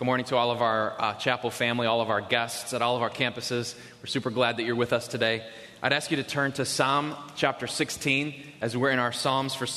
Good morning to all of our chapel family, all of our guests at all of our campuses. We're super glad that you're with us today. I'd ask you to turn to Psalm chapter 16 as we're in our Psalms for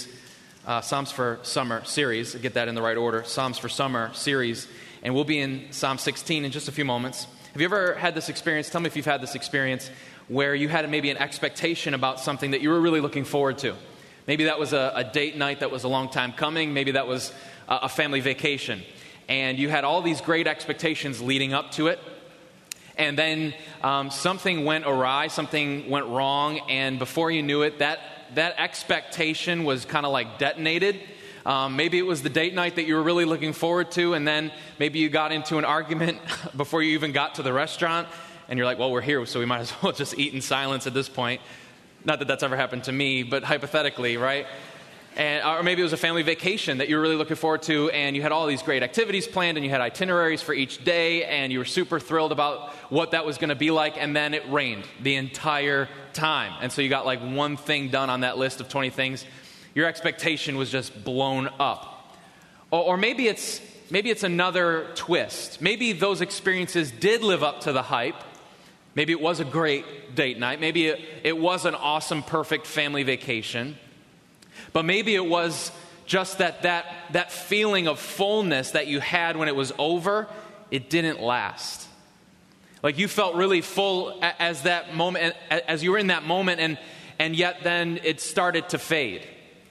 Summer series. Get that in the right order. Psalms for Summer series. And we'll be in Psalm 16 in just a few moments. Have you ever had this experience? Tell me if you've had this experience where you had maybe an expectation about something that you were really looking forward to. Maybe that was a date night that was a long time coming. Maybe that was a family vacation. And you had all these great expectations leading up to it. And then something went awry, something went wrong. And before you knew it, that expectation was kind of like detonated. Maybe it was the date night that you were really looking forward to. And then maybe you got into an argument before you even got to the restaurant. And you're like, well, we're here, so we might as well just eat in silence at this point. Not that that's ever happened to me, but hypothetically, right? Or maybe it was a family vacation that you were really looking forward to, and you had all these great activities planned, and you had itineraries for each day, and you were super thrilled about what that was going to be like, and then it rained the entire time. And so you got like one thing done on that list of 20 things. Your expectation was just blown up. Or maybe it's another twist. Maybe those experiences did live up to the hype. Maybe it was a great date night. Maybe it was an awesome, perfect family vacation. But maybe it was just that feeling of fullness that you had when it was over, it didn't last. Like you felt really full as that moment, as you were in that moment, and yet then it started to fade.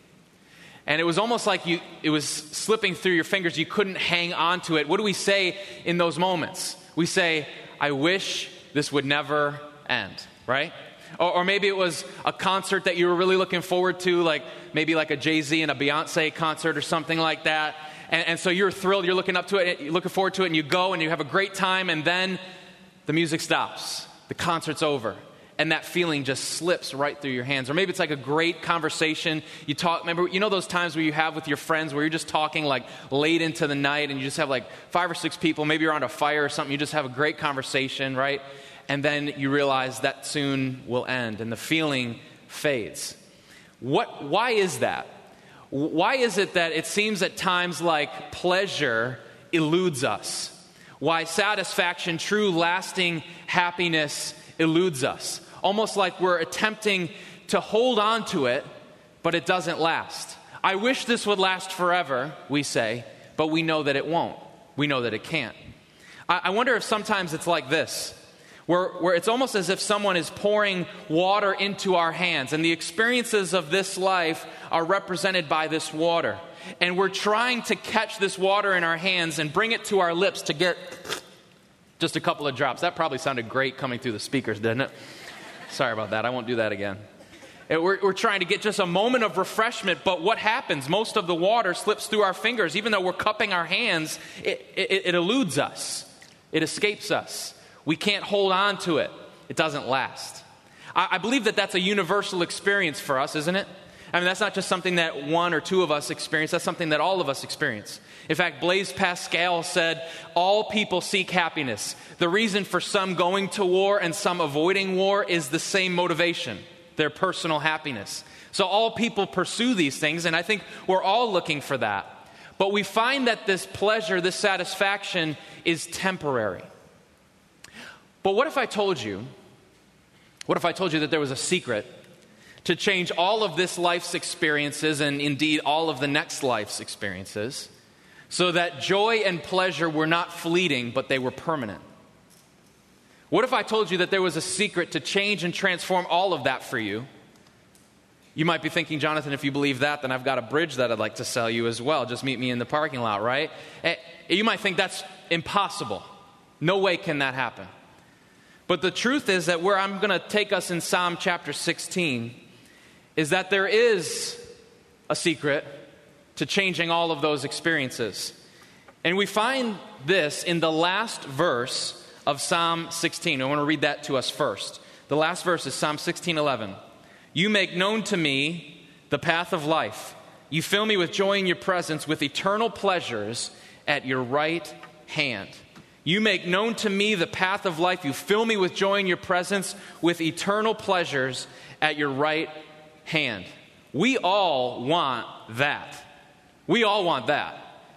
And it was almost like it was slipping through your fingers. You couldn't hang on to it. What do we say in those moments? We say, I wish this would never end, right? Or maybe it was a concert that you were really looking forward to, like maybe like a Jay-Z and a Beyonce concert or something like that. And so you're thrilled, you're looking up to it, you're looking forward to it, and you go and you have a great time, and then the music stops. The concert's over. And that feeling just slips right through your hands. Or maybe it's like a great conversation. You talk, remember, you know those times where you have with your friends where you're just talking like late into the night and you just have like 5 or 6 people, maybe you're around a fire or something, you just have a great conversation, right? And then you realize that soon will end and the feeling fades. Why is that? Why is it that it seems at times like pleasure eludes us? Why satisfaction, true lasting happiness eludes us? Almost like we're attempting to hold on to it, but it doesn't last. I wish this would last forever, we say, but we know that it won't. We know that it can't. I wonder if sometimes it's like this, where it's almost as if someone is pouring water into our hands, and the experiences of this life are represented by this water. And we're trying to catch this water in our hands and bring it to our lips to get just a couple of drops. That probably sounded great coming through the speakers, didn't it? Sorry about that. I won't do that again. We're trying to get just a moment of refreshment, but what happens? Most of the water slips through our fingers. Even though we're cupping our hands, it eludes us. It escapes us. We can't hold on to it. It doesn't last. I believe that that's a universal experience for us, isn't it? I mean, that's not just something that one or two of us experience. That's something that all of us experience. In fact, Blaise Pascal said, all people seek happiness. The reason for some going to war and some avoiding war is the same motivation, their personal happiness. So all people pursue these things, and I think we're all looking for that. But we find that this pleasure, this satisfaction is temporary. But what if I told you that there was a secret to change all of this life's experiences and indeed all of the next life's experiences so that joy and pleasure were not fleeting, but they were permanent? What if I told you that there was a secret to change and transform all of that for you? You might be thinking, Jonathan, if you believe that, then I've got a bridge that I'd like to sell you as well. Just meet me in the parking lot, right? You might think that's impossible. No way can that happen. But the truth is that where I'm going to take us in Psalm chapter 16 is that there is a secret to changing all of those experiences. And we find this in the last verse of Psalm 16. I want to read that to us first. The last verse is Psalm 16:11. You make known to me the path of life. You fill me with joy in your presence, with eternal pleasures at your right hand. You make known to me the path of life. You fill me with joy in your presence, with eternal pleasures at your right hand. We all want that. We all want that.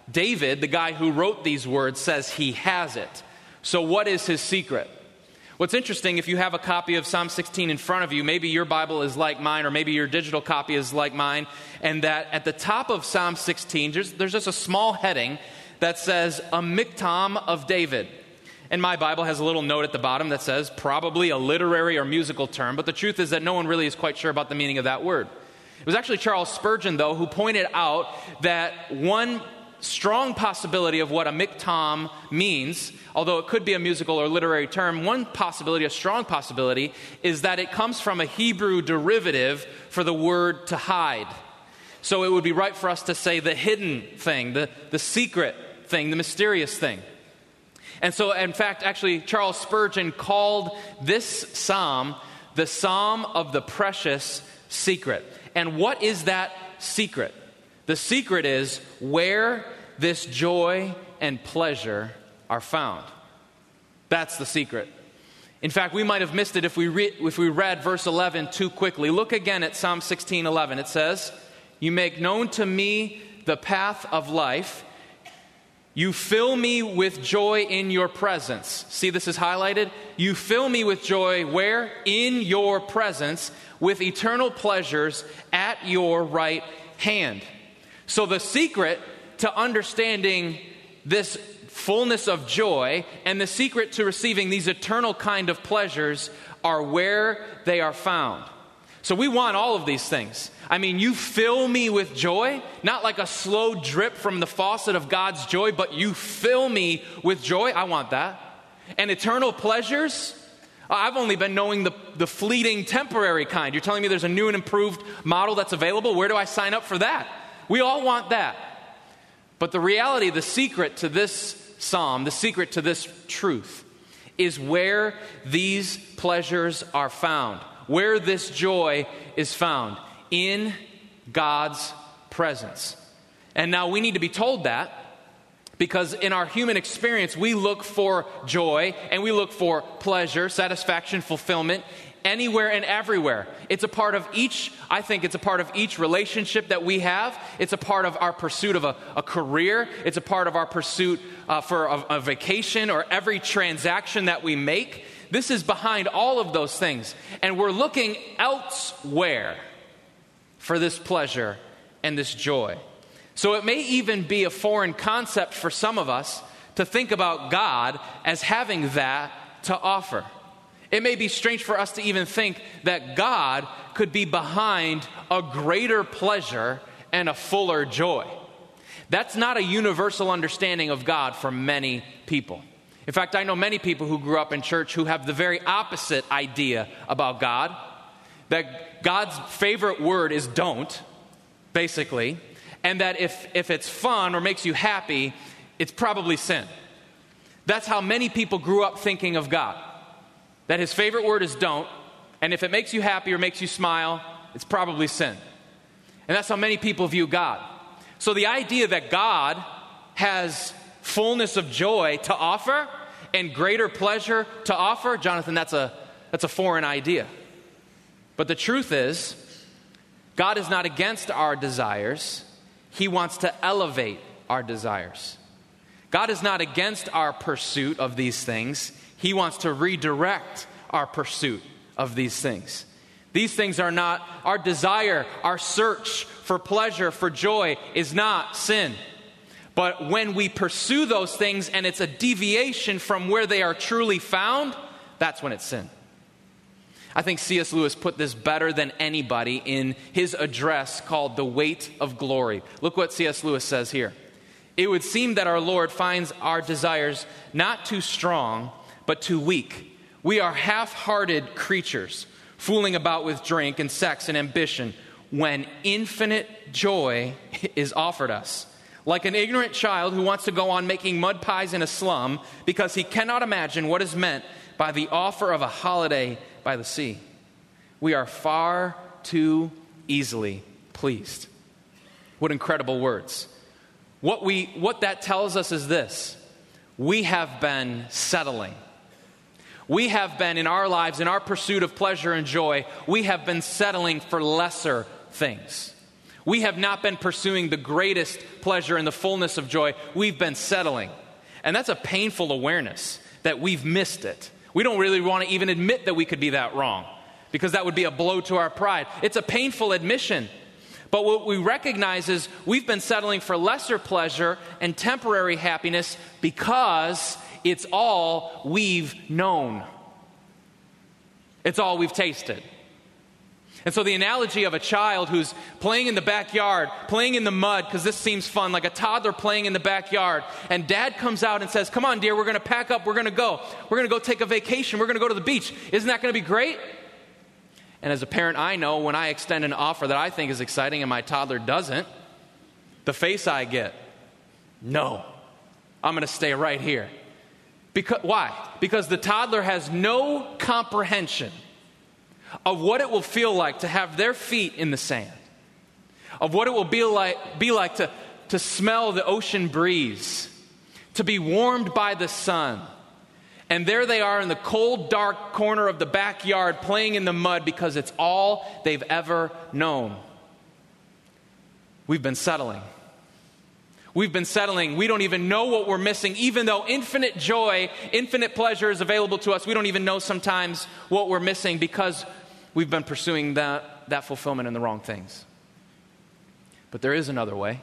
David, the guy who wrote these words, says he has it. So what is his secret? What's interesting, if you have a copy of Psalm 16 in front of you, maybe your Bible is like mine, or maybe your digital copy is like mine, and that at the top of Psalm 16, there's just a small heading that says, a miktam of David. And my Bible has a little note at the bottom that says, probably a literary or musical term, but the truth is that no one really is quite sure about the meaning of that word. It was actually Charles Spurgeon, though, who pointed out that one strong possibility of what a miktam means, although it could be a musical or literary term, one possibility, a strong possibility, is that it comes from a Hebrew derivative for the word to hide. So it would be right for us to say the hidden thing, the secret thing, the mysterious thing. And so, in fact, actually, Charles Spurgeon called this psalm the Psalm of the Precious Secret. And what is that secret? The secret is where this joy and pleasure are found. That's the secret. In fact, we might have missed it if we read verse 11 too quickly. Look again at Psalm 16:11. It says, "You make known to me the path of life. You fill me with joy in your presence." See, this is highlighted. You fill me with joy where? In your presence, with eternal pleasures at your right hand. So the secret to understanding this fullness of joy and the secret to receiving these eternal kind of pleasures are where they are found. So we want all of these things. I mean, you fill me with joy, not like a slow drip from the faucet of God's joy, but you fill me with joy. I want that. And eternal pleasures, I've only been knowing the fleeting temporary kind. You're telling me there's a new and improved model that's available? Where do I sign up for that? We all want that. But the reality, the secret to this psalm, the secret to this truth, is where these pleasures are found, where this joy is found, in God's presence. And now we need to be told that, because in our human experience, we look for joy and we look for pleasure, satisfaction, fulfillment, anywhere and everywhere. It's a part of each, I think it's a part of each relationship that we have. It's a part of our pursuit of a career. It's a part of our pursuit for a vacation, or every transaction that we make. This is behind all of those things. And we're looking elsewhere for this pleasure and this joy. So it may even be a foreign concept for some of us to think about God as having that to offer. It may be strange for us to even think that God could be behind a greater pleasure and a fuller joy. That's not a universal understanding of God for many people. In fact, I know many people who grew up in church who have the very opposite idea about God, that God's favorite word is don't, basically, and that if it's fun or makes you happy, it's probably sin. That's how many people grew up thinking of God. That his favorite word is don't, and if it makes you happy or makes you smile, it's probably sin. And that's how many people view God. So the idea that God has fullness of joy to offer and greater pleasure to offer, Jonathan, that's a foreign idea. But the truth is, God is not against our desires. He wants to elevate our desires. God is not against our pursuit of these things. He wants to redirect our pursuit of these things. These things are not our desire, our search for pleasure, for joy is not sin. But when we pursue those things and it's a deviation from where they are truly found, that's when it's sin. I think C.S. Lewis put this better than anybody in his address called The Weight of Glory. Look what C.S. Lewis says here. It would seem that our Lord finds our desires not too strong, but too weak. We are half-hearted creatures, fooling about with drink and sex and ambition, when infinite joy is offered us. Like an ignorant child who wants to go on making mud pies in a slum because he cannot imagine what is meant by the offer of a holiday by the sea. We are far too easily pleased. What incredible words. What that tells us is this: we have been settling. We have been, in our lives, in our pursuit of pleasure and joy, we have been settling for lesser things. We have not been pursuing the greatest pleasure and the fullness of joy. We've been settling. And that's a painful awareness that we've missed it. We don't really want to even admit that we could be that wrong, because that would be a blow to our pride. It's a painful admission. But what we recognize is we've been settling for lesser pleasure and temporary happiness because it's all we've known. It's all we've tasted. And so the analogy of a child who's playing in the backyard, playing in the mud, because this seems fun, like a toddler playing in the backyard, and dad comes out and says, "Come on, dear, we're going to pack up, we're going to go. We're going to go take a vacation, we're going to go to the beach. Isn't that going to be great?" And as a parent, I know when I extend an offer that I think is exciting and my toddler doesn't, the face I get, "No, I'm going to stay right here." Why? Because the toddler has no comprehension of what it will feel like to have their feet in the sand, of what it will be like to smell the ocean breeze, to be warmed by the sun. And there they are in the cold, dark corner of the backyard playing in the mud because it's all they've ever known. We've been settling. We've been settling. We don't even know what we're missing. Even though infinite joy, infinite pleasure is available to us, we don't even know sometimes what we're missing because we've been pursuing that fulfillment in the wrong things. But there is another way.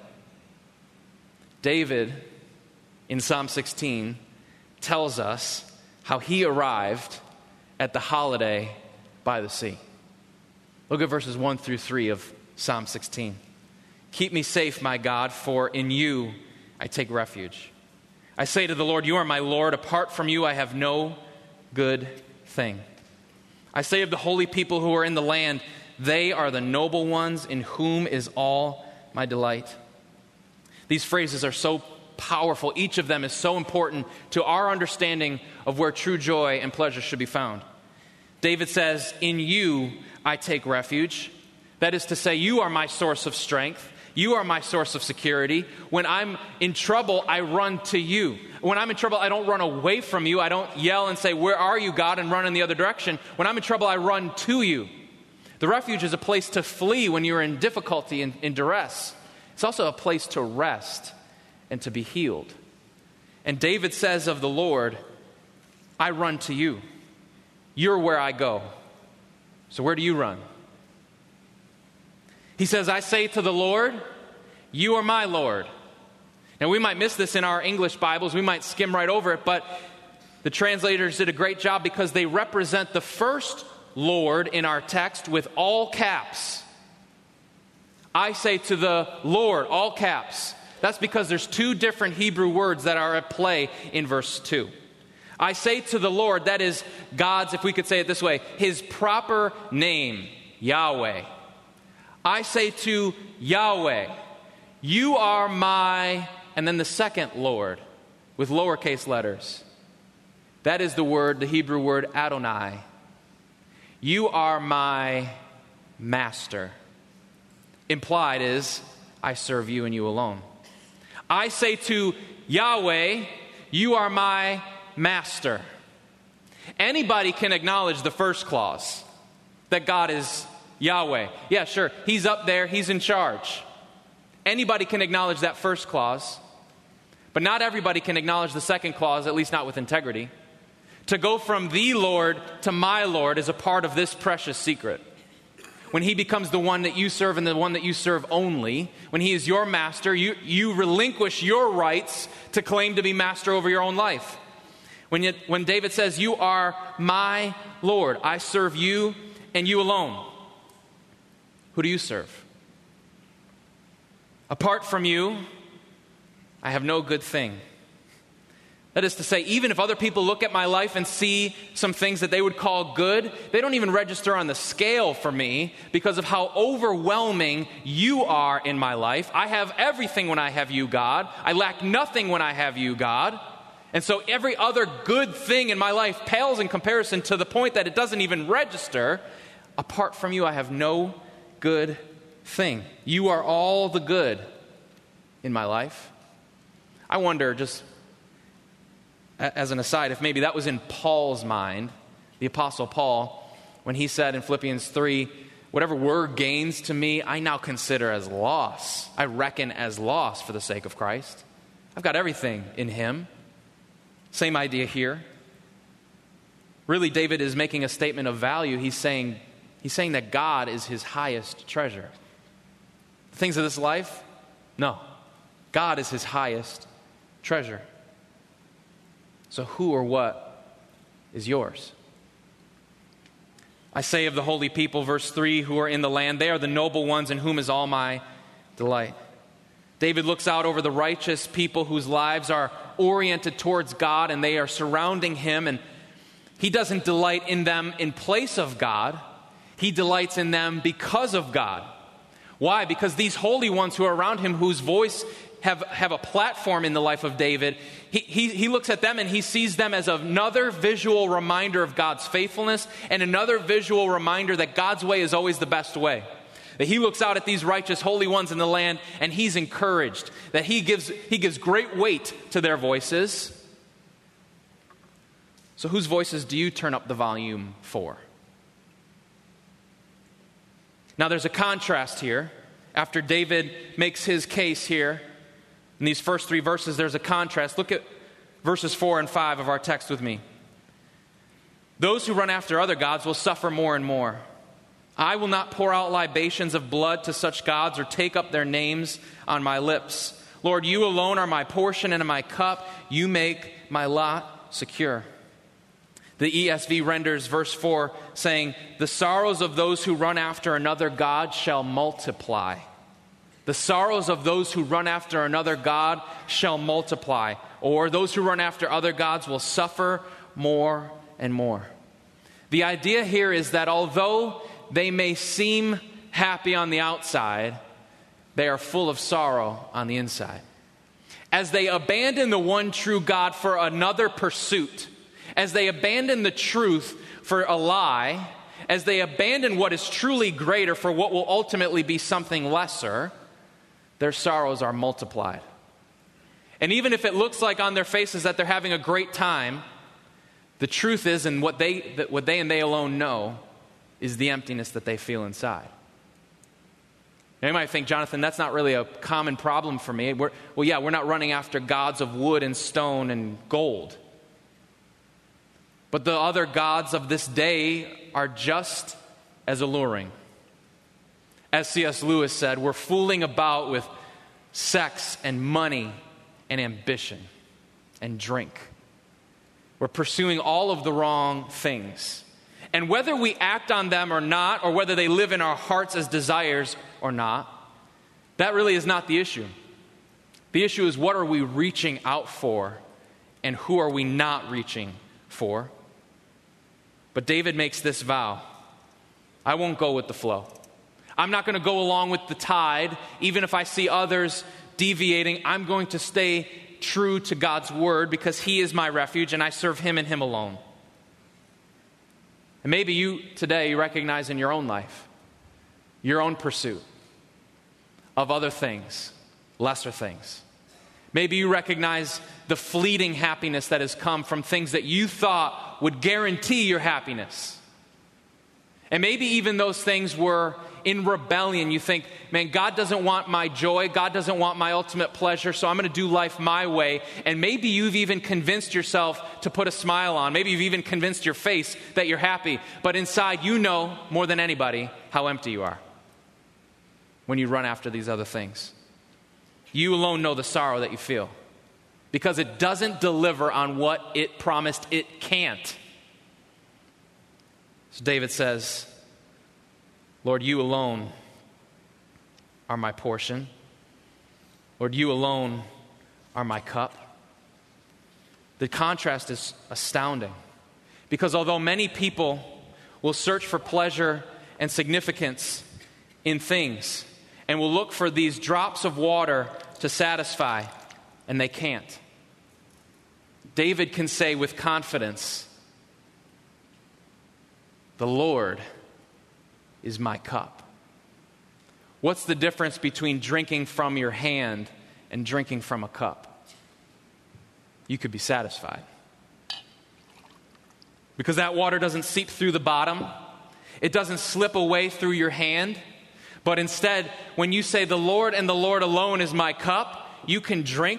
David, in Psalm 16, tells us how he arrived at the holiday by the sea. Look at verses 1 through 3 of Psalm 16. "Keep me safe, my God, for in you I take refuge. I say to the Lord, you are my Lord. Apart from you I have no good thing. I say of the holy people who are in the land, they are the noble ones in whom is all my delight." These phrases are so powerful. Each of them is so important to our understanding of where true joy and pleasure should be found. David says, "In you I take refuge." That is to say, you are my source of strength. You are my source of security. When I'm in trouble, I run to you. When I'm in trouble, I don't run away from you. I don't yell and say, "Where are you, God?" and run in the other direction. When I'm in trouble, I run to you. The refuge is a place to flee when you're in difficulty and in duress. It's also a place to rest and to be healed. And David says of the Lord, "I run to you. You're where I go." So where do you run? He says, "I say to the Lord, you are my Lord." Now we might miss this in our English Bibles. We might skim right over it, but the translators did a great job because they represent the first Lord in our text with all caps. "I say to the Lord," all caps. That's because there's two different Hebrew words that are at play in verse 2. "I say to the Lord," that is God's, if we could say it this way, his proper name, Yahweh. "I say to Yahweh, you are my," and then the second Lord with lowercase letters. That is the Hebrew word Adonai. "You are my master." Implied is, I serve you and you alone. "I say to Yahweh, you are my master." Anybody can acknowledge the first clause, that God is Yahweh. Yeah, sure, he's up there, he's in charge. Anybody can acknowledge that first clause, but not everybody can acknowledge the second clause, at least not with integrity. To go from the Lord to my Lord is a part of this precious secret. When he becomes the one that you serve and the one that you serve only, when he is your master, you relinquish your rights to claim to be master over your own life. When David says, "You are my Lord, I serve you and you alone," who do you serve? "Apart from you, I have no good thing." That is to say, even if other people look at my life and see some things that they would call good, they don't even register on the scale for me because of how overwhelming you are in my life. I have everything when I have you, God. I lack nothing when I have you, God. And so every other good thing in my life pales in comparison to the point that it doesn't even register. Apart from you, I have no good thing. You are all the good in my life. I wonder, just as an aside, if maybe that was in Paul's mind, the Apostle Paul, when he said in Philippians 3, whatever were gains to me, I now consider as loss. I reckon as loss for the sake of Christ. I've got everything in him. Same idea here. Really, David is making a statement of value. He's saying that God is his highest treasure. The things of this life? No. God is his highest treasure. So who or what is yours? I say of the holy people, verse 3, who are in the land, they are the noble ones in whom is all my delight. David looks out over the righteous people whose lives are oriented towards God and they are surrounding him, and he doesn't delight in them in place of God. He delights in them because of God. Why? Because these holy ones who are around him, whose voice have a platform in the life of David, he looks at them and he sees them as another visual reminder of God's faithfulness and another visual reminder that God's way is always the best way. That he looks out at these righteous holy ones in the land and he's encouraged. That he gives great weight to their voices. So whose voices do you turn up the volume for? Now there's a contrast here. After David makes his case here, in these first 3 verses, there's a contrast. Look at verses 4 and 5 of our text with me. Those who run after other gods will suffer more and more. I will not pour out libations of blood to such gods or take up their names on my lips. Lord, you alone are my portion and my cup. You make my lot secure. The ESV renders verse 4 saying, the sorrows of those who run after another god shall multiply. The sorrows of those who run after another god shall multiply. Or those who run after other gods will suffer more and more. The idea here is that although they may seem happy on the outside, they are full of sorrow on the inside. As they abandon the one true God for another pursuit, as they abandon the truth for a lie, as they abandon what is truly greater for what will ultimately be something lesser, their sorrows are multiplied. And even if it looks like on their faces that they're having a great time, the truth is, and what they and they alone know, is the emptiness that they feel inside. Now you might think, Jonathan, that's not really a common problem for me. We're not running after gods of wood and stone and gold. But the other gods of this day are just as alluring. As C.S. Lewis said, we're fooling about with sex and money and ambition and drink. We're pursuing all of the wrong things. And whether we act on them or not, or whether they live in our hearts as desires or not, that really is not the issue. The issue is, what are we reaching out for and who are we not reaching for? But David makes this vow: I won't go with the flow. I'm not going to go along with the tide, even if I see others deviating. I'm going to stay true to God's word because he is my refuge and I serve him and him alone. And maybe you today recognize in your own life, your own pursuit of other things, lesser things. Maybe you recognize the fleeting happiness that has come from things that you thought would guarantee your happiness. And maybe even those things were in rebellion. You think, man, God doesn't want my joy. God doesn't want my ultimate pleasure, so I'm going to do life my way. And maybe you've even convinced yourself to put a smile on. Maybe you've even convinced your face that you're happy. But inside, you know more than anybody how empty you are when you run after these other things. You alone know the sorrow that you feel because it doesn't deliver on what it promised it can't. So David says, Lord, you alone are my portion. Lord, you alone are my cup. The contrast is astounding because although many people will search for pleasure and significance in things and will look for these drops of water to satisfy, and they can't, David can say with confidence, the Lord is my cup. What's the difference between drinking from your hand and drinking from a cup? You could be satisfied. Because that water doesn't seep through the bottom. It doesn't slip away through your hand. But instead, when you say, the Lord and the Lord alone is my cup, you can drink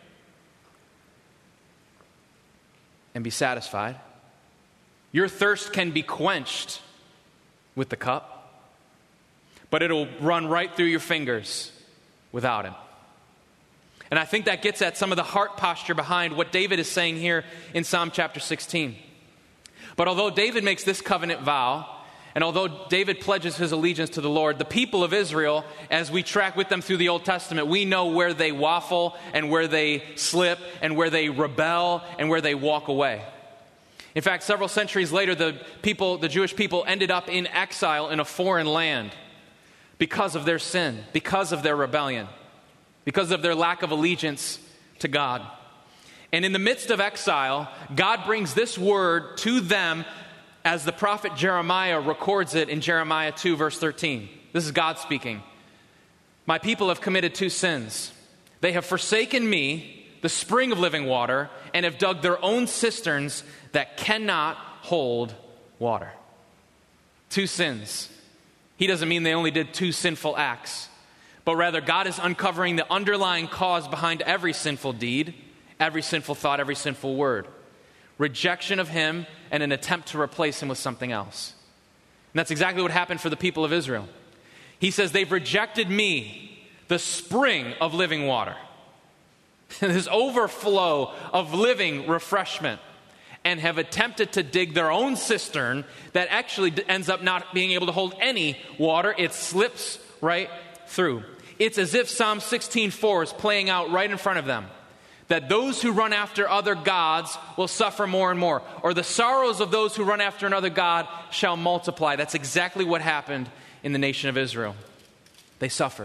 and be satisfied. Your thirst can be quenched with the cup, but it'll run right through your fingers without Him. And I think that gets at some of the heart posture behind what David is saying here in Psalm chapter 16. But although David makes this covenant vow, and although David pledges his allegiance to the Lord, the people of Israel, as we track with them through the Old Testament, we know where they waffle and where they slip and where they rebel and where they walk away. In fact, several centuries later, the Jewish people ended up in exile in a foreign land because of their sin, because of their rebellion, because of their lack of allegiance to God. And in the midst of exile, God brings this word to them as the prophet Jeremiah records it in Jeremiah 2, verse 13. This is God speaking. My people have committed two sins. They have forsaken me, the spring of living water, and have dug their own cisterns that cannot hold water. Two sins. He doesn't mean they only did two sinful acts, but rather God is uncovering the underlying cause behind every sinful deed, every sinful thought, every sinful word. Rejection of Him and an attempt to replace Him with something else. And that's exactly what happened for the people of Israel. He says, they've rejected me, the spring of living water. This overflow of living refreshment, and have attempted to dig their own cistern that actually ends up not being able to hold any water. It slips right through. It's as if Psalm 16:4 is playing out right in front of them. That those who run after other gods will suffer more and more, or the sorrows of those who run after another god shall multiply. That's exactly what happened in the nation of Israel. They suffered.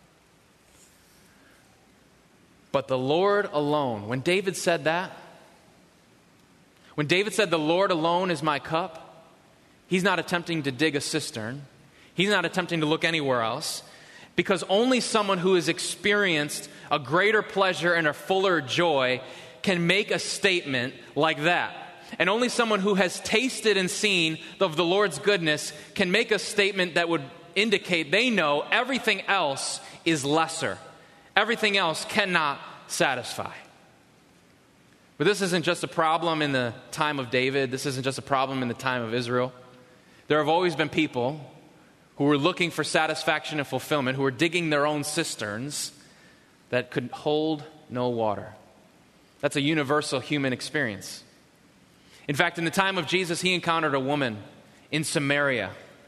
But the Lord alone, when David said that, when David said, the Lord alone is my cup, he's not attempting to dig a cistern. He's not attempting to look anywhere else, because only someone who has experienced a greater pleasure and a fuller joy can make a statement like that. And only someone who has tasted and seen of the Lord's goodness can make a statement that would indicate they know everything else is lesser. Everything else cannot satisfy. But this isn't just a problem in the time of David. This isn't just a problem in the time of Israel. There have always been people who were looking for satisfaction and fulfillment, who were digging their own cisterns that could hold no water. That's a universal human experience. In fact, in the time of Jesus, He encountered a woman in Samaria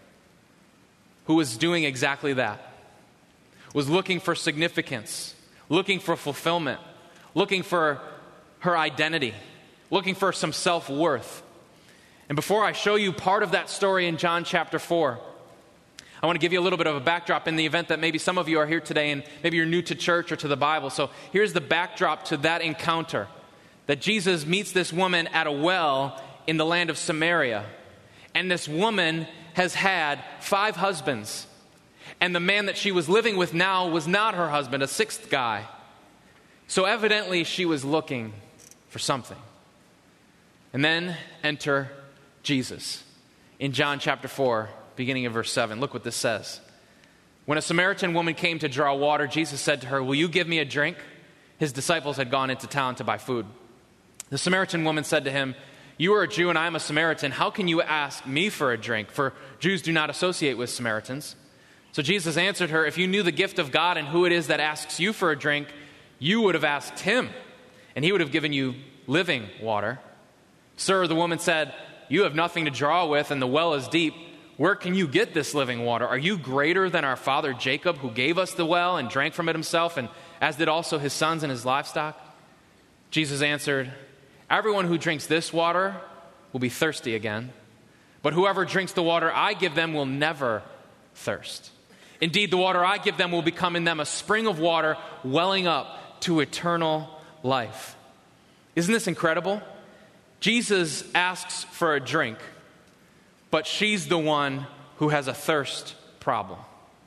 who was doing exactly that. Was looking for significance, looking for fulfillment, looking for her identity, looking for some self-worth. And before I show you part of that story in John chapter 4, I want to give you a little bit of a backdrop in the event that maybe some of you are here today and maybe you're new to church or to the Bible. So here's the backdrop to that encounter, that Jesus meets this woman at a well in the land of Samaria. And this woman has had 5 husbands. And the man that she was living with now was not her husband, a 6th guy. So evidently she was looking for something. And then enter Jesus in John chapter 4, beginning of verse 7. Look what this says. When a Samaritan woman came to draw water, Jesus said to her, "Will you give me a drink?" His disciples had gone into town to buy food. The Samaritan woman said to him, "You are a Jew and I am a Samaritan. How can you ask me for a drink? For Jews do not associate with Samaritans." So Jesus answered her, "If you knew the gift of God and who it is that asks you for a drink, you would have asked him, and he would have given you living water." "Sir," the woman said, "you have nothing to draw with, and the well is deep. Where can you get this living water? Are you greater than our father Jacob, who gave us the well and drank from it himself, and as did also his sons and his livestock?" Jesus answered, "Everyone who drinks this water will be thirsty again, but whoever drinks the water I give them will never thirst. Indeed, the water I give them will become in them a spring of water welling up to eternal life." Isn't this incredible? Jesus asks for a drink, but she's the one who has a thirst problem.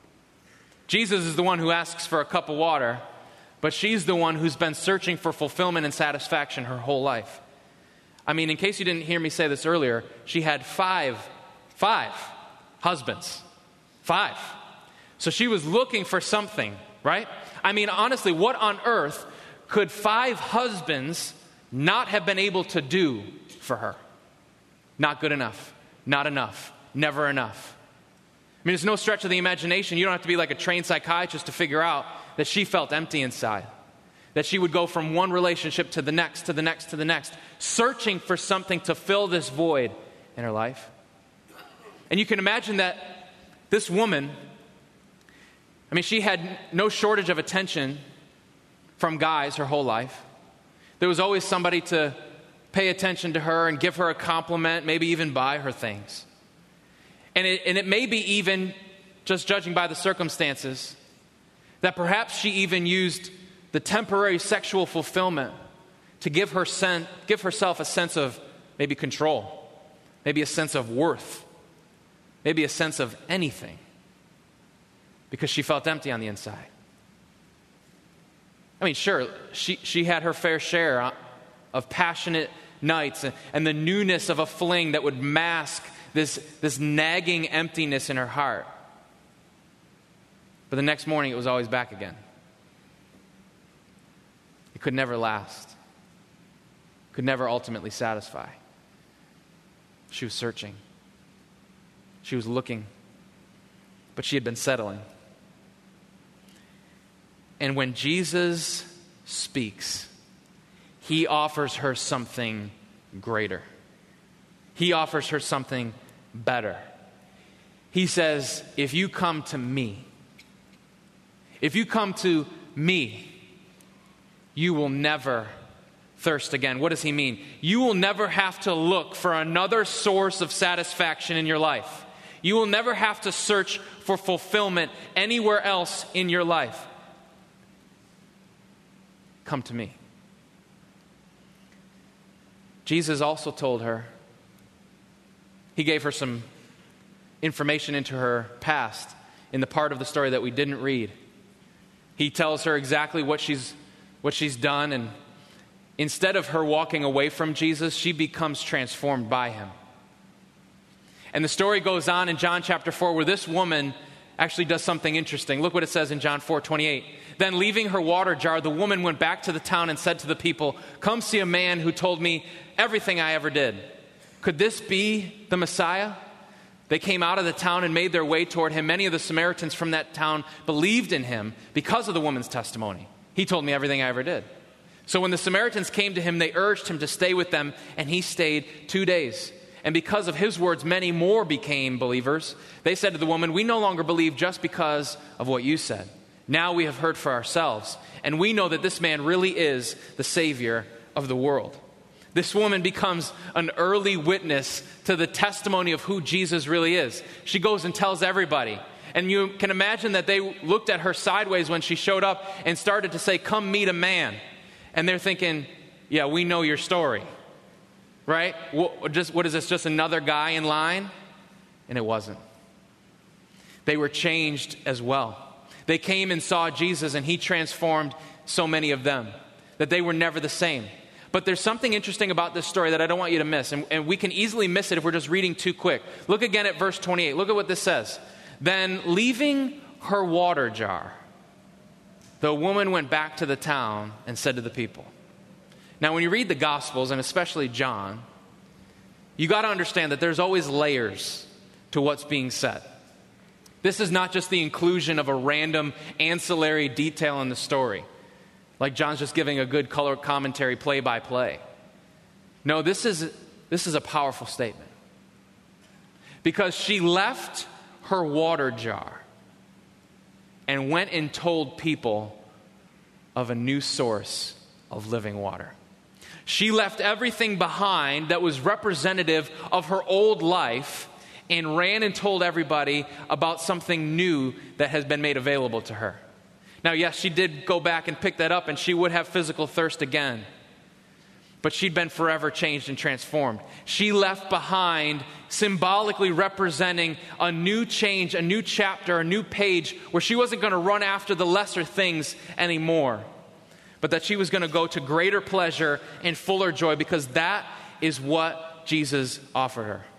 Jesus is the one who asks for a cup of water, but she's the one who's been searching for fulfillment and satisfaction her whole life. I mean, in case you didn't hear me say this earlier, she had five husbands. 5. So she was looking for something, right? I mean, honestly, what on earth could 5 husbands not have been able to do for her? Not good enough, not enough, never enough. I mean, it's no stretch of the imagination. You don't have to be like a trained psychiatrist to figure out that she felt empty inside. That she would go from one relationship to the next, to the next, to the next, searching for something to fill this void in her life. And you can imagine that this woman, I mean, she had no shortage of attention from guys her whole life. There was always somebody to pay attention to her and give her a compliment, maybe even buy her things. And it may be even, just judging by the circumstances, that perhaps she even used the temporary sexual fulfillment to give herself a sense of maybe control, maybe a sense of worth, maybe a sense of anything, because she felt empty on the inside. I mean, sure, she had her fair share of passionate nights and the newness of a fling that would mask this nagging emptiness in her heart. But the next morning, it was always back again. It could never last. Could never ultimately satisfy. She was searching. She was looking. But she had been settling. And when Jesus speaks, he offers her something greater. He offers her something better. He says, if you come to me, you will never thirst again. What does he mean? You will never have to look for another source of satisfaction in your life. You will never have to search for fulfillment anywhere else in your life. Come to me. Jesus also told her, he gave her some information into her past in the part of the story that we didn't read. He tells her exactly what she's done, and instead of her walking away from Jesus, she becomes transformed by him. And the story goes on in John chapter 4 where this woman actually does something interesting. Look what it says in John 4:28. Then leaving her water jar, the woman went back to the town and said to the people, "Come see a man who told me everything I ever did. Could this be the Messiah?" They came out of the town and made their way toward him. Many of the Samaritans from that town believed in him because of the woman's testimony. He told me everything I ever did. So when the Samaritans came to him, they urged him to stay with them, and he stayed 2 days. And because of his words, many more became believers. They said to the woman, "We no longer believe just because of what you said. Now we have heard for ourselves, and we know that this man really is the Savior of the world." This woman becomes an early witness to the testimony of who Jesus really is. She goes and tells everybody. And you can imagine that they looked at her sideways when she showed up and started to say, "Come meet a man." And they're thinking, "Yeah, we know your story." Right? What is this, just another guy in line? And it wasn't. They were changed as well. They came and saw Jesus, and he transformed so many of them that they were never the same. But there's something interesting about this story that I don't want you to miss, and we can easily miss it if we're just reading too quick. Look again at verse 28. Look at what this says. Then, leaving her water jar, the woman went back to the town and said to the people. Now, when you read the Gospels, and especially John, you got to understand that there's always layers to what's being said. This is not just the inclusion of a random ancillary detail in the story, like John's just giving a good color commentary play-by-play. No, this is a powerful statement. Because she left her water jar and went and told people of a new source of living water. She left everything behind that was representative of her old life and ran and told everybody about something new that has been made available to her. Now, yes, she did go back and pick that up, and she would have physical thirst again. But she'd been forever changed and transformed. She left behind symbolically representing a new change, a new chapter, a new page where she wasn't going to run after the lesser things anymore, but that she was going to go to greater pleasure and fuller joy, because that is what Jesus offered her.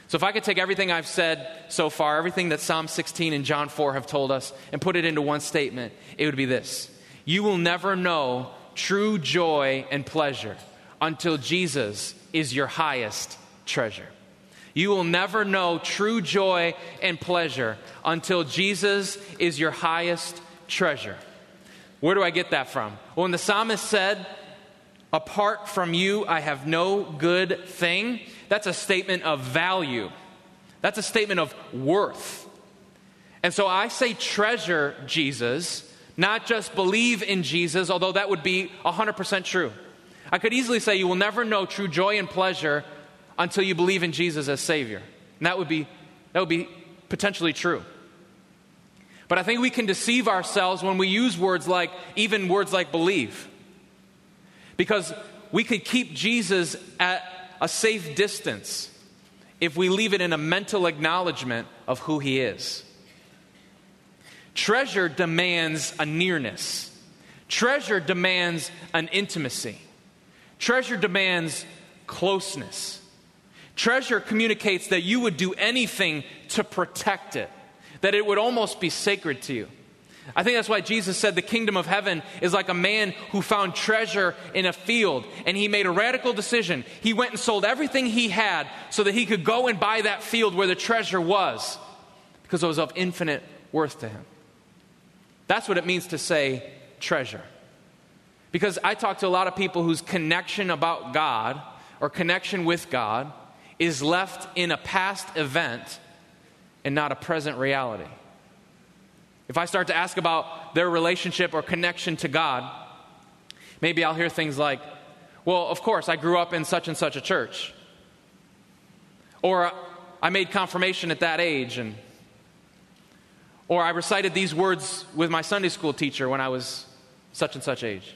So if I could take everything I've said so far, everything that Psalm 16 and John 4 have told us, and put it into one statement, it would be this: you will never know true joy and pleasure until Jesus is your highest treasure. You will never know true joy and pleasure until Jesus is your highest treasure. Where do I get that from? Well, when the psalmist said, apart from you, I have no good thing, that's a statement of value. That's a statement of worth. And so I say treasure Jesus, not just believe in Jesus, although that would be 100% true. I could easily say you will never know true joy and pleasure until you believe in Jesus as Savior. And that would be potentially true. But I think we can deceive ourselves when we use words like believe. Because we could keep Jesus at a safe distance if we leave it in a mental acknowledgement of who he is. Treasure demands a nearness. Treasure demands an intimacy. Treasure demands closeness. Treasure communicates that you would do anything to protect it, that it would almost be sacred to you. I think that's why Jesus said the kingdom of heaven is like a man who found treasure in a field, and he made a radical decision. He went and sold everything he had so that he could go and buy that field where the treasure was, because it was of infinite worth to him. That's what it means to say treasure. Because I talk to a lot of people whose connection about God or connection with God is left in a past event and not a present reality. If I start to ask about their relationship or connection to God, maybe I'll hear things like, well, of course, I grew up in such and such a church. Or I made confirmation at that age. Or I recited these words with my Sunday school teacher when I was such and such age.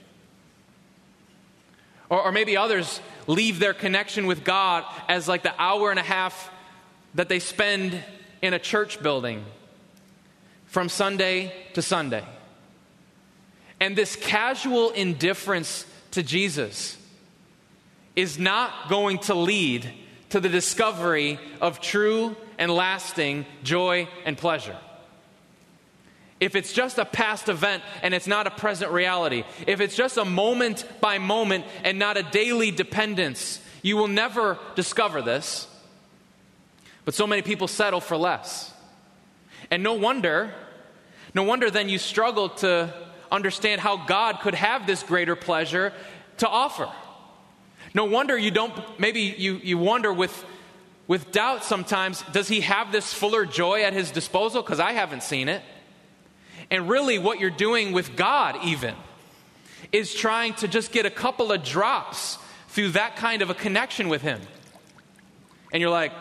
Or maybe others leave their connection with God as like the hour and a half that they spend in a church building from Sunday to Sunday. And this casual indifference to Jesus is not going to lead to the discovery of true and lasting joy and pleasure. If it's just a past event and it's not a present reality, if it's just a moment by moment and not a daily dependence, you will never discover this. But so many people settle for less. And no wonder then you struggle to understand how God could have this greater pleasure to offer. No wonder you wonder with doubt sometimes, does he have this fuller joy at his disposal? Because I haven't seen it. And really what you're doing with God even is trying to just get a couple of drops through that kind of a connection with him. And you're like,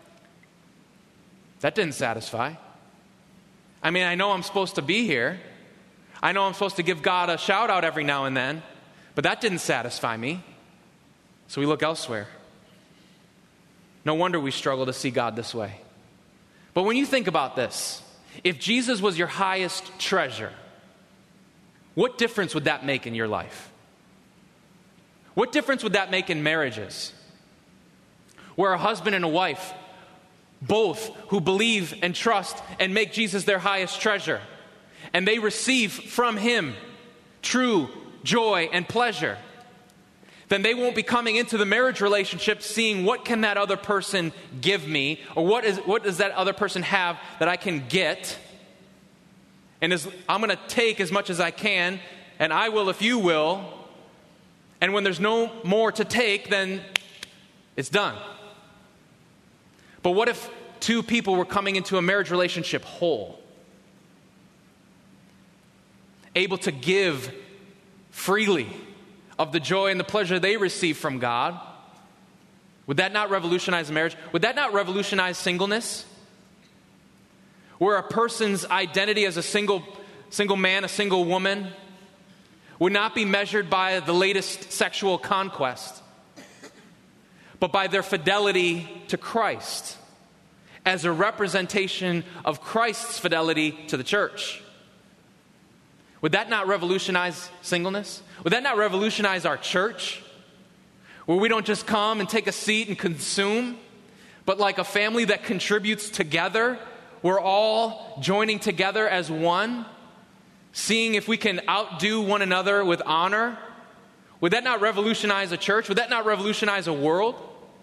that didn't satisfy. I mean, I know I'm supposed to be here. I know I'm supposed to give God a shout out every now and then, but that didn't satisfy me. So we look elsewhere. No wonder we struggle to see God this way. But when you think about this, if Jesus was your highest treasure, what difference would that make in your life? What difference would that make in marriages? Where a husband and a wife, both who believe and trust and make Jesus their highest treasure, and they receive from him true joy and pleasure, then they won't be coming into the marriage relationship seeing what can that other person give me, or what does that other person have that I can get, and I'm going to take as much as I can, and I will if you will, and when there's no more to take, then it's done. But what if two people were coming into a marriage relationship whole, able to give freely of the joy and the pleasure they receive from God? Would that not revolutionize marriage? Would that not revolutionize singleness? Where a person's identity as a single man, a single woman, would not be measured by the latest sexual conquest, but by their fidelity to Christ as a representation of Christ's fidelity to the church. Would that not revolutionize singleness? Would that not revolutionize our church? Where we don't just come and take a seat and consume, but like a family that contributes together. We're all joining together as one, seeing if we can outdo one another with honor. Would that not revolutionize a church? Would that not revolutionize a world?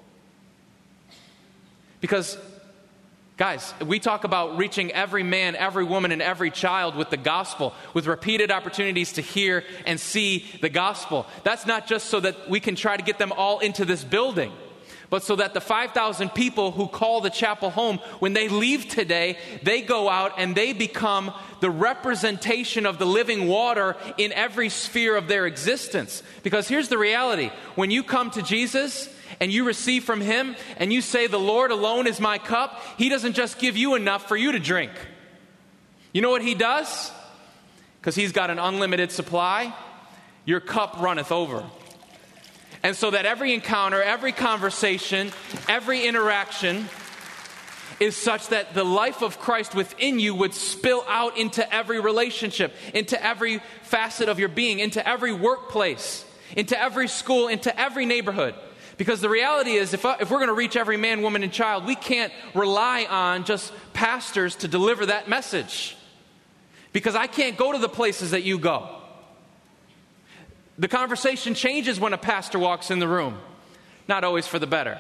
Because, guys, we talk about reaching every man, every woman, and every child with the gospel, with repeated opportunities to hear and see the gospel. That's not just so that we can try to get them all into this building, but so that the 5,000 people who call the chapel home, when they leave today, they go out and they become the representation of the living water in every sphere of their existence. Because here's the reality. When you come to Jesus and you receive from Him and you say, the Lord alone is my cup, He doesn't just give you enough for you to drink. You know what He does? Because He's got an unlimited supply. Your cup runneth over. And so that every encounter, every conversation, every interaction is such that the life of Christ within you would spill out into every relationship, into every facet of your being, into every workplace, into every school, into every neighborhood. Because the reality is, if we're going to reach every man, woman, and child, we can't rely on just pastors to deliver that message. Because I can't go to the places that you go. The conversation changes when a pastor walks in the room. Not always for the better.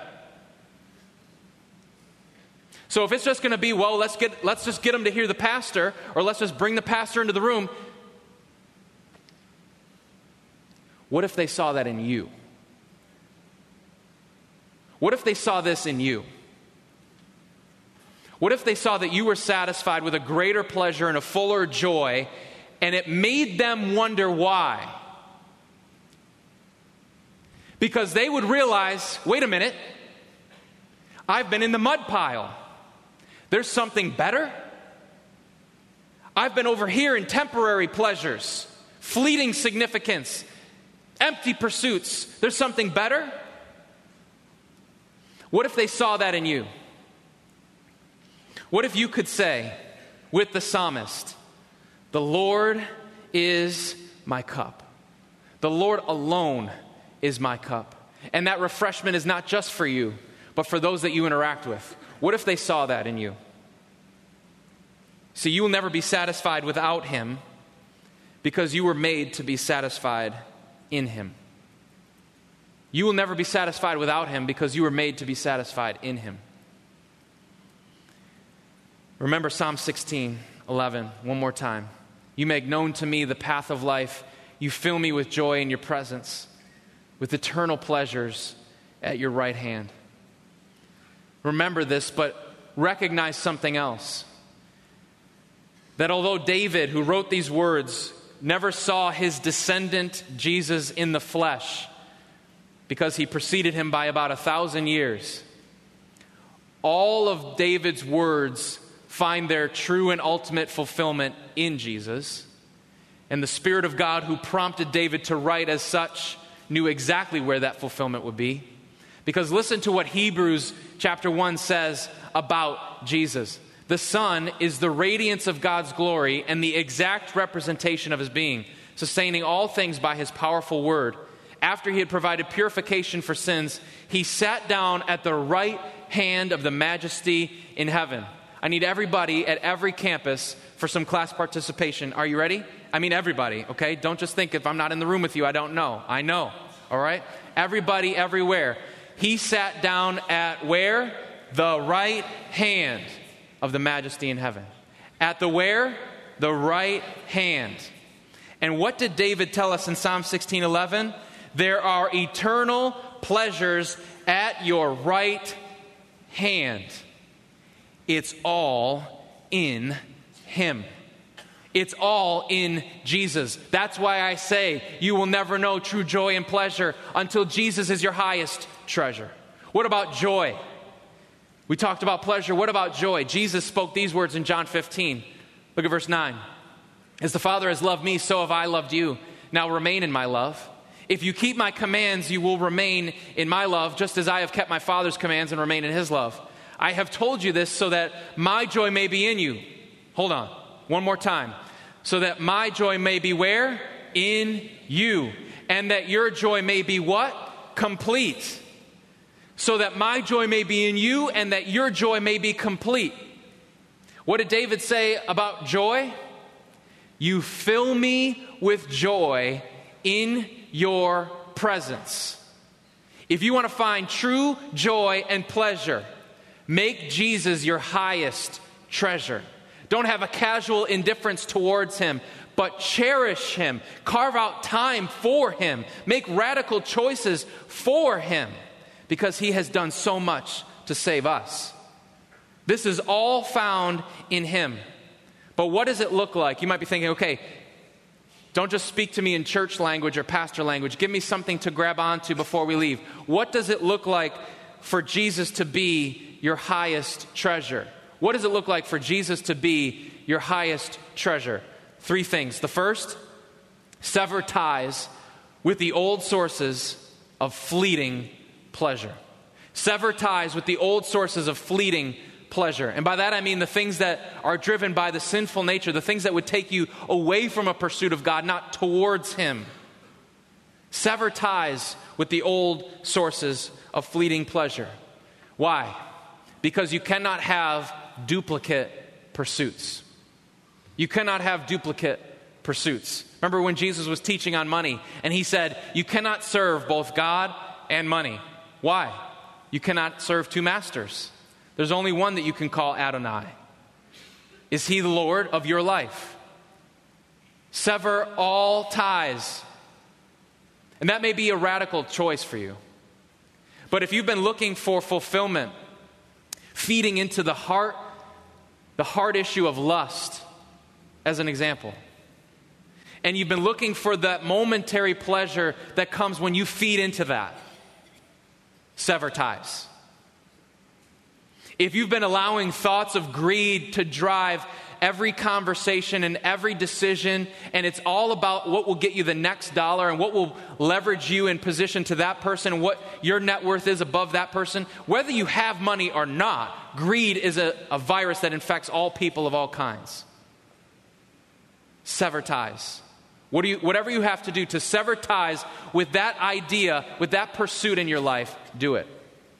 So if it's just going to be, well, let's just get them to hear the pastor, or let's just bring the pastor into the room. What if they saw that in you? What if they saw this in you? What if they saw that you were satisfied with a greater pleasure and a fuller joy, and it made them wonder why? Because they would realize, wait a minute, I've been in the mud pile. There's something better. I've been over here in temporary pleasures, fleeting significance, empty pursuits. There's something better. What if they saw that in you? What if you could say with the psalmist, the Lord is my cup. The Lord alone is my cup. And that refreshment is not just for you, but for those that you interact with. What if they saw that in you? See, you will never be satisfied without Him because you were made to be satisfied in Him. You will never be satisfied without Him because you were made to be satisfied in Him. Remember Psalm 16:11 one more time. You make known to me the path of life. You fill me with joy in your presence, with eternal pleasures at your right hand. Remember this, but recognize something else. That although David, who wrote these words, never saw his descendant Jesus in the flesh, because he preceded him by about 1,000 years, all of David's words find their true and ultimate fulfillment in Jesus. And the Spirit of God who prompted David to write as such knew exactly where that fulfillment would be. Because listen to what Hebrews chapter 1 says about Jesus. The Son is the radiance of God's glory and the exact representation of His being, sustaining all things by His powerful word. After He had provided purification for sins, He sat down at the right hand of the Majesty in heaven. I need everybody at every campus for some class participation. Are you ready? I mean everybody, okay? Don't just think if I'm not in the room with you, I don't know. I know, all right? Everybody, everywhere. He sat down at where? The right hand of the Majesty in heaven. At the where? The right hand. And what did David tell us in Psalm 16:11? There are eternal pleasures at your right hand. It's all in Him. It's all in Jesus. That's why I say you will never know true joy and pleasure until Jesus is your highest treasure. What about joy? We talked about pleasure. What about joy? Jesus spoke these words in John 15. Look at verse 9. As the Father has loved me, so have I loved you. Now remain in my love. If you keep my commands, you will remain in my love, just as I have kept my Father's commands and remain in His love. I have told you this so that my joy may be in you. Hold on. One more time. So that my joy may be where? In you. And that your joy may be what? Complete. so that my joy may be in you and that your joy may be complete. What did David say about joy? You fill me with joy in your presence. If you want to find true joy and pleasure, make Jesus your highest treasure. Don't have a casual indifference towards him, but cherish him. Carve out time for him. Make radical choices for him, because he has done so much to save us. This is all found in him. But what does it look like? You might be thinking, okay, don't just speak to me in church language or pastor language. Give me something to grab onto before we leave. What does it look like for Jesus to be your highest treasure? What does it look like for Jesus to be your highest treasure? 3 things. The first, sever ties with the old sources of fleeting pleasure. Sever ties with the old sources of fleeting pleasure. And by that I mean the things that are driven by the sinful nature, the things that would take you away from a pursuit of God, not towards him. Sever ties with the old sources of fleeting pleasure. Why? Because you cannot have duplicate pursuits. You cannot have duplicate pursuits. Remember when Jesus was teaching on money and he said, you cannot serve both God and money. Why? You cannot serve 2 masters. There's only one that you can call Adonai. Is he the Lord of your life? Sever all ties. And that may be a radical choice for you. But if you've been looking for fulfillment, feeding into the heart issue of lust, as an example, and you've been looking for that momentary pleasure that comes when you feed into that, sever ties. If you've been allowing thoughts of greed to drive every conversation and every decision, and it's all about what will get you the next dollar and what will leverage you in position to that person and what your net worth is above that person, whether you have money or not, greed is a virus that infects all people of all kinds. Sever ties. Whatever you have to do to sever ties with that idea, with that pursuit in your life, do it.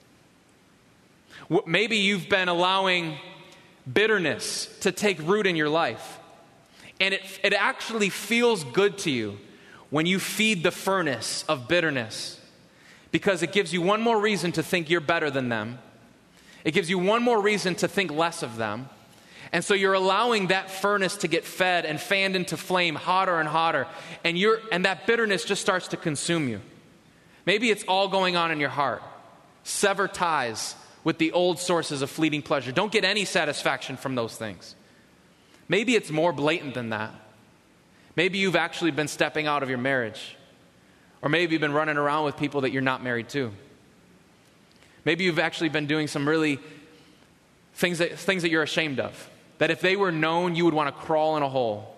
Maybe you've been allowing bitterness to take root in your life. And it actually feels good to you when you feed the furnace of bitterness, because it gives you one more reason to think you're better than them. It gives you one more reason to think less of them. And so you're allowing that furnace to get fed and fanned into flame hotter and hotter. And that bitterness just starts to consume you. Maybe it's all going on in your heart. Sever ties with the old sources of fleeting pleasure. Don't get any satisfaction from those things. Maybe it's more blatant than that. Maybe you've actually been stepping out of your marriage. Or maybe you've been running around with people that you're not married to. Maybe you've actually been doing some really things that you're ashamed of, that if they were known, you would want to crawl in a hole.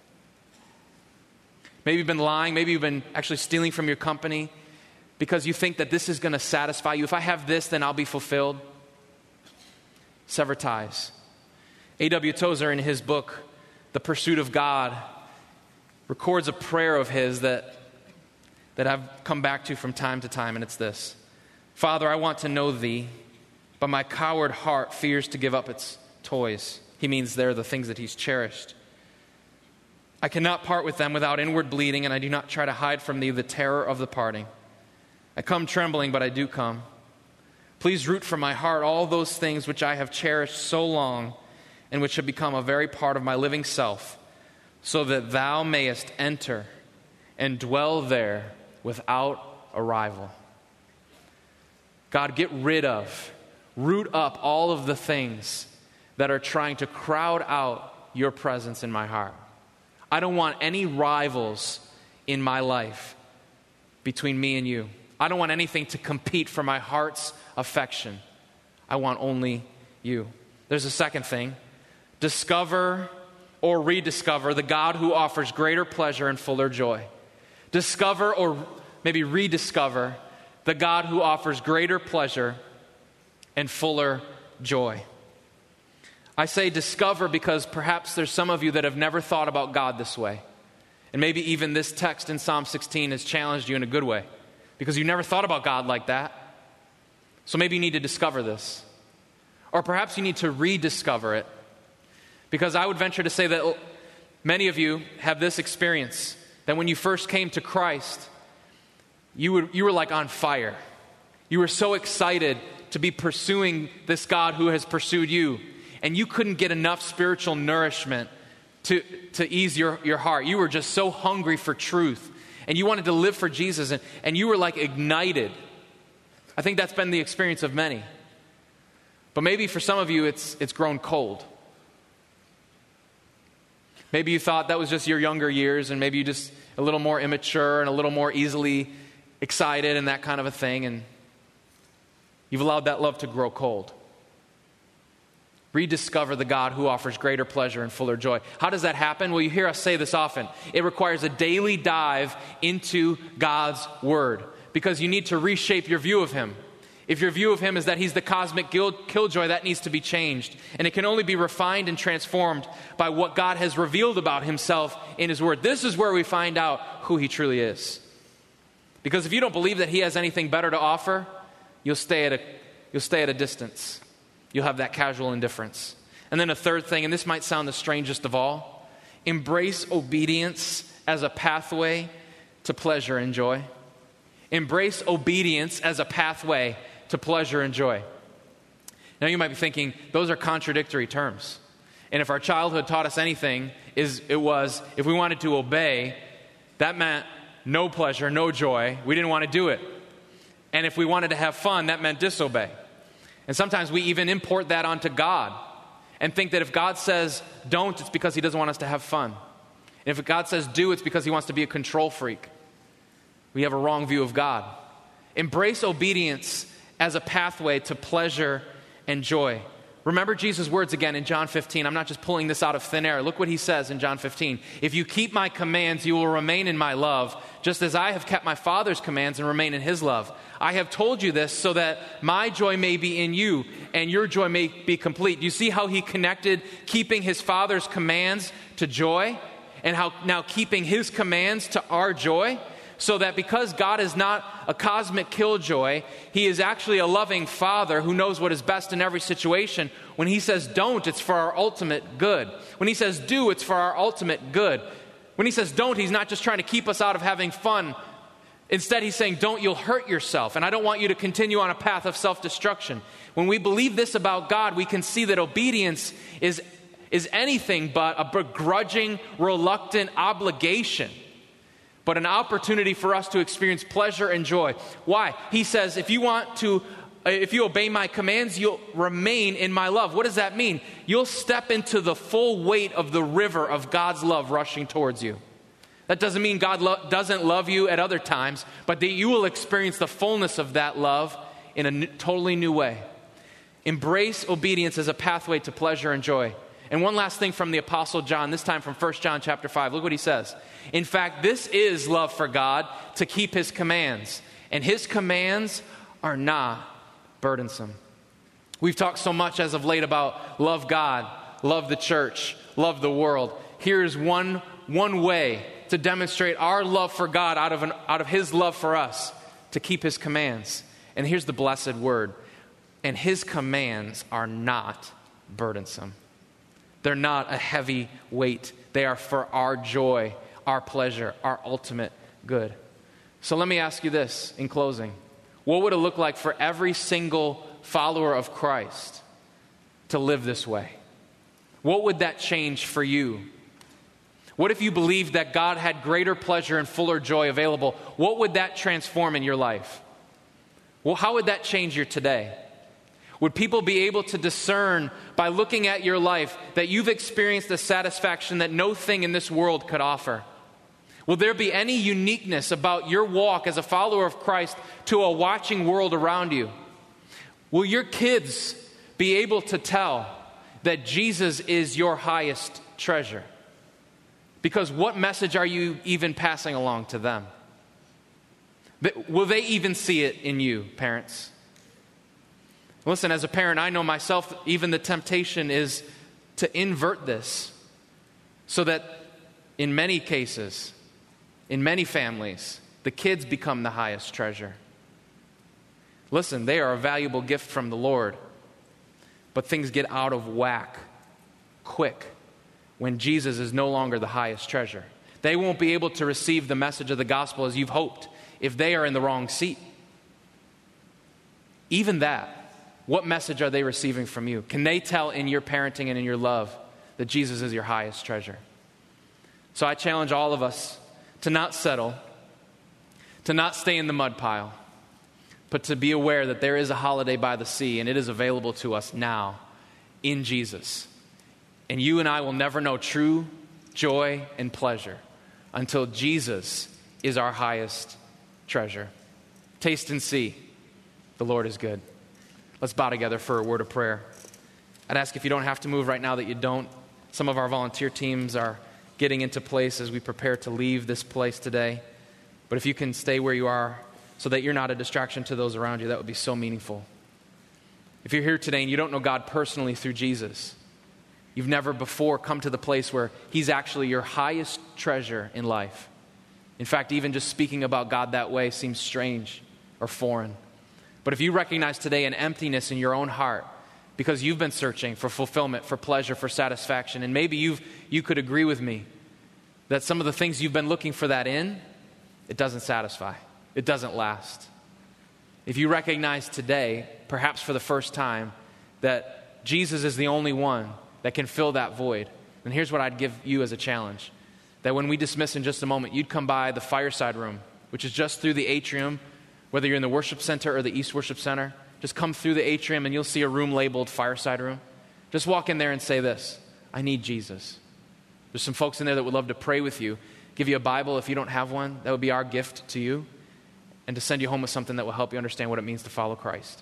Maybe you've been lying. Maybe you've been actually stealing from your company because you think that this is going to satisfy you. If I have this, then I'll be fulfilled. Sever ties. A.W. Tozer, in his book, The Pursuit of God, records a prayer of his that I've come back to from time to time, and it's this: Father, I want to know thee, but my coward heart fears to give up its toys. He means they're the things that he's cherished. I cannot part with them without inward bleeding, and I do not try to hide from thee the terror of the parting. I come trembling, but I do come. Please root from my heart all those things which I have cherished so long and which have become a very part of my living self, so that thou mayest enter and dwell there without a rival. God, get rid of, root up all of the things that are trying to crowd out your presence in my heart. I don't want any rivals in my life between me and you. I don't want anything to compete for my heart's affection. I want only you. There's a second thing. Discover or rediscover the God who offers greater pleasure and fuller joy. Discover or maybe rediscover the God who offers greater pleasure and fuller joy. I say discover because perhaps there's some of you that have never thought about God this way. And maybe even this text in Psalm 16 has challenged you in a good way, because you never thought about God like that. So maybe you need to discover this. Or perhaps you need to rediscover it. Because I would venture to say that many of you have this experience, that when you first came to Christ, you were like on fire. You were so excited to be pursuing this God who has pursued you. And you couldn't get enough spiritual nourishment to ease your heart. You were just so hungry for truth. And you wanted to live for Jesus. And you were like ignited. I think that's been the experience of many. But maybe for some of you, it's grown cold. Maybe you thought that was just your younger years, and maybe you just a little more immature and a little more easily excited and that kind of a thing, and you've allowed that love to grow cold. Rediscover the God who offers greater pleasure and fuller joy. How does that happen? Well, you hear us say this often. It requires a daily dive into God's Word, because you need to reshape your view of Him. If your view of Him is that He's the cosmic killjoy, that needs to be changed. And it can only be refined and transformed by what God has revealed about Himself in His Word. This is where we find out who He truly is. Because if you don't believe that He has anything better to offer, you'll stay at a distance. You'll have that casual indifference. And then a third thing, and this might sound the strangest of all, embrace obedience as a pathway to pleasure and joy. Embrace obedience as a pathway to pleasure and joy. Now you might be thinking, those are contradictory terms. And if our childhood taught us anything, it was if we wanted to obey, that meant no pleasure, no joy. We didn't want to do it. And if we wanted to have fun, that meant disobey. And sometimes we even import that onto God and think that if God says don't, it's because He doesn't want us to have fun. And if God says do, it's because He wants to be a control freak. We have a wrong view of God. Embrace obedience as a pathway to pleasure and joy. Remember Jesus' words again in John 15. I'm not just pulling this out of thin air. Look what He says in John 15. If you keep my commands, you will remain in my love, just as I have kept my Father's commands and remain in His love. I have told you this so that my joy may be in you and your joy may be complete. You see how He connected keeping His Father's commands to joy, and how now keeping His commands to our joy? So that because God is not a cosmic killjoy, He is actually a loving Father who knows what is best in every situation. When He says don't, it's for our ultimate good. When He says do, it's for our ultimate good. When He says don't, He's not just trying to keep us out of having fun. Instead, He's saying, don't, you'll hurt yourself, and I don't want you to continue on a path of self-destruction. When we believe this about God, we can see that obedience is anything but a begrudging, reluctant obligation, but an opportunity for us to experience pleasure and joy. Why? He says, if you obey my commands, you'll remain in my love. What does that mean? You'll step into the full weight of the river of God's love rushing towards you. That doesn't mean God doesn't love you at other times, but that you will experience the fullness of that love in a totally new way. Embrace obedience as a pathway to pleasure and joy. And one last thing from the Apostle John, this time from 1 John chapter 5. Look what he says. In fact, this is love for God, to keep His commands. And His commands are not burdensome. We've talked so much as of late about love God, love the church, love the world. Here's one way to demonstrate our love for God out of His love for us, to keep His commands. And here's the blessed word. And His commands are not burdensome. They're not a heavy weight. They are for our joy, our pleasure, our ultimate good. So let me ask you this in closing. What would it look like for every single follower of Christ to live this way? What would that change for you? What if you believed that God had greater pleasure and fuller joy available? What would that transform in your life? Well, how would that change your today? Would people be able to discern by looking at your life that you've experienced a satisfaction that no thing in this world could offer? Will there be any uniqueness about your walk as a follower of Christ to a watching world around you? Will your kids be able to tell that Jesus is your highest treasure? Because what message are you even passing along to them? Will they even see it in you, parents? Listen, as a parent, I know myself, even the temptation is to invert this so that in many cases, in many families, the kids become the highest treasure. Listen, they are a valuable gift from the Lord. But things get out of whack quick when Jesus is no longer the highest treasure. They won't be able to receive the message of the gospel as you've hoped if they are in the wrong seat. Even that, what message are they receiving from you? Can they tell in your parenting and in your love that Jesus is your highest treasure? So I challenge all of us to not settle, to not stay in the mud pile, but to be aware that there is a holiday by the sea, and it is available to us now in Jesus. And you and I will never know true joy and pleasure until Jesus is our highest treasure. Taste and see, the Lord is good. Let's bow together for a word of prayer. I'd ask if you don't have to move right now that you don't. Some of our volunteer teams are getting into place as we prepare to leave this place today. But if you can stay where you are so that you're not a distraction to those around you, that would be so meaningful. If you're here today and you don't know God personally through Jesus, you've never before come to the place where He's actually your highest treasure in life. In fact, even just speaking about God that way seems strange or foreign. But if you recognize today an emptiness in your own heart because you've been searching for fulfillment, for pleasure, for satisfaction, and maybe you could agree with me that some of the things you've been looking for that in, it doesn't satisfy. It doesn't last. If you recognize today, perhaps for the first time, that Jesus is the only one that can fill that void, then here's what I'd give you as a challenge. That when we dismiss in just a moment, you'd come by the fireside room, which is just through the atrium, whether you're in the worship center or the East Worship Center. Just come through the atrium and you'll see a room labeled fireside room. Just walk in there and say this: I need Jesus. There's some folks in there that would love to pray with you, give you a Bible if you don't have one. That would be our gift to you, and to send you home with something that will help you understand what it means to follow Christ.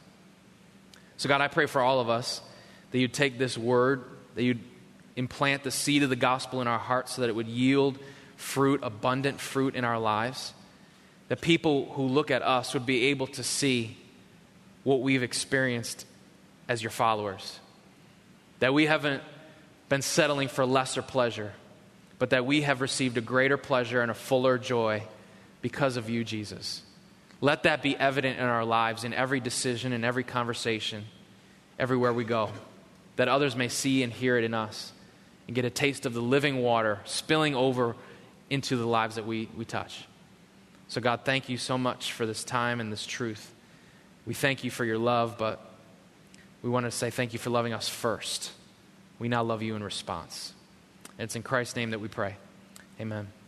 So God, I pray for all of us that you'd take this word, that you'd implant the seed of the gospel in our hearts so that it would yield fruit, abundant fruit in our lives. That people who look at us would be able to see what we've experienced as your followers. That we haven't been settling for lesser pleasure, but that we have received a greater pleasure and a fuller joy because of you, Jesus. Let that be evident in our lives, in every decision, in every conversation, everywhere we go. That others may see and hear it in us and get a taste of the living water spilling over into the lives that we touch. So God, thank you so much for this time and this truth. We thank you for your love, but we want to say thank you for loving us first. We now love you in response. And it's in Christ's name that we pray. Amen.